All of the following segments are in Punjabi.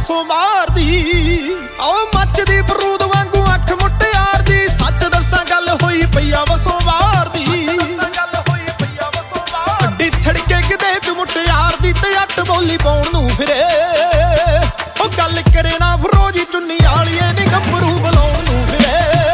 ਵਸੋਂ ਮਾਰਦੀ। ਓ ਮੱਚਦੀ ਬਰੂਦ ਵਾਂਗੂ ਅੱਖ ਮੁਟਿਆਰ ਦੀ। ਸੱਚ ਦੱਸਾਂ ਗੱਲ ਹੋਈ ਪਈਆ ਵਸੋਂ ਮਾਰਦੀ। ਅੱਡੀ ਥੜਕੇ ਕਿਤੇ ਚ ਮੁਟਿਆਰ ਦੀ ਤੇ ਅੱਟ ਬੋਲੀ ਪਾਉਣ ਨੂੰ ਫਿਰੇ। ਉਹ ਗੱਲ ਕਰੇ ਨਾ ਫਰੋਜੀ ਚੁੰਨੀ ਵਾਲੀਏ ਨੀ ਗੱਭਰੂ ਬੁਲਾਉਣ ਨੂੰ ਫਿਰੇ।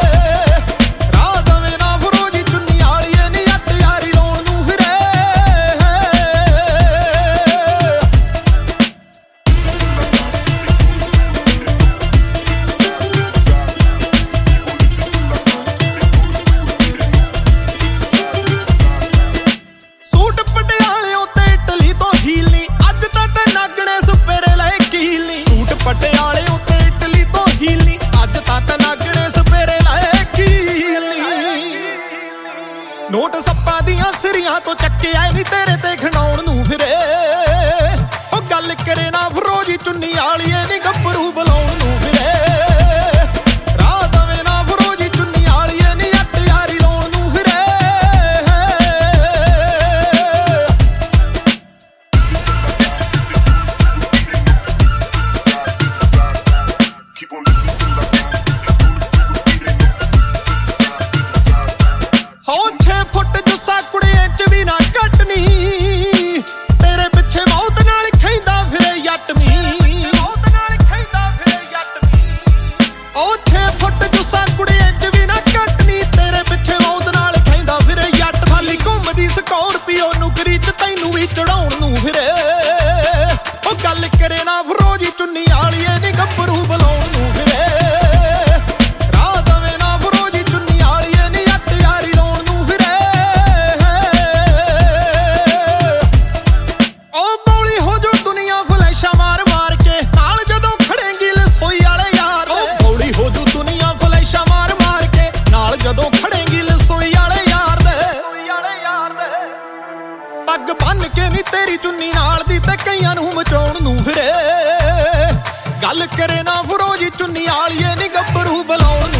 ਪਟਿਆਲੇ ਉੱਤੇ ਇਟਲੀ ਤੋਂ ਹੀਲੀ ਅੱਜ ਤੱਕ ਨਾਗਣੇ ਸਪੇਰੇ ਲਾਏ ਕੀਲੀ। ਨੋਟ ਸੱਪਾਂ ਦੀਆਂ ਸਿਰੀਆਂ ਤੋਂ ਚੱਕਿਆ ਨੀ ਤੇਰੇ ਤੇ ਖਿਡਾਉਣ ਨੂੰ ਫਿਰੇ। ਉਹ ਗੱਲ ਕਰੇ ਨਾ ਫਰੋਜੀ ਚੁੰਨੀ ਵਾਲੀਏ ਨੀ ਗੱਭਰੂ ਬੁਲਾਉਣ ਨੂੰ ਫਿਰੇ। ਰਾਹ ਦਵੇ ਨਾ ਫਰੋਜੀ ਚੁੰਨੀ ਵਾਲੀਏ ਨੀ ਅੱਟ ਯਾਰੀ ਲਾਉਣ ਨੂੰ ਫਿਰੇ। ਹੋ 6 ਫੁੱਟ ਜੁੱਸਾ ਕੁੜੀਆਂ ਚ ਵੀ ਨਾ ਕੱਟਣੀ। ਤੇਰੇ ਪਿੱਛੇ ਮੌਤ ਨਾਲ ਖੈਂਦਾ ਫਿਰੇ ਯੱਟ ਨੀ। ਉਹ 6 ਫੁੱਟ ਜੁੱਸਾ ਕੁੜੀਆਂ ਚ ਵੀ ਨਾ ਕੱਟਣੀ। ਤੇਰੇ ਪਿੱਛੇ ਮੌਤ ਨਾਲ ਖੈਂਦਾ ਫਿਰੇ ਯੱਟ। ਖਾਲੀ ਘੁੰਮਦੀ ਸਕੋਰਪੀਓ ਨੁਕਰੀ ਚ ਤੈਨੂੰ ਵੀ ਚੜਾਉਣ ਨੂੰ ਫਿਰੇ। ਉਹ ਗੱਲ ਕਰੇ ਨਾ ਫਰੋਜੀ ਚੁੰਨੀ ਵਾਲੀਏ ਨੀ ਗੱਭਰੂ ਬੁਲਾਉਣ ਨੂੰ ਫਿਰੇ। ਪੱਗ ਬੰਨ ਕੇ ਨੀ ਤੇਰੀ ਚੁੰਨੀ ਨਾਲ ਦੀ ਤੇ ਕਈਆਂ ਨੂੰ ਮਚਾਉਣ ਨੂੰ ਫਿਰੇ। ਗੱਲ ਕਰੇ ਨਾ ਫਰੋਜੀ ਚੁੰਨੀ ਵਾਲੀਏ ਨੀ ਗੱਭਰੂ ਬੁਲਾਉਣ ਨੂੰ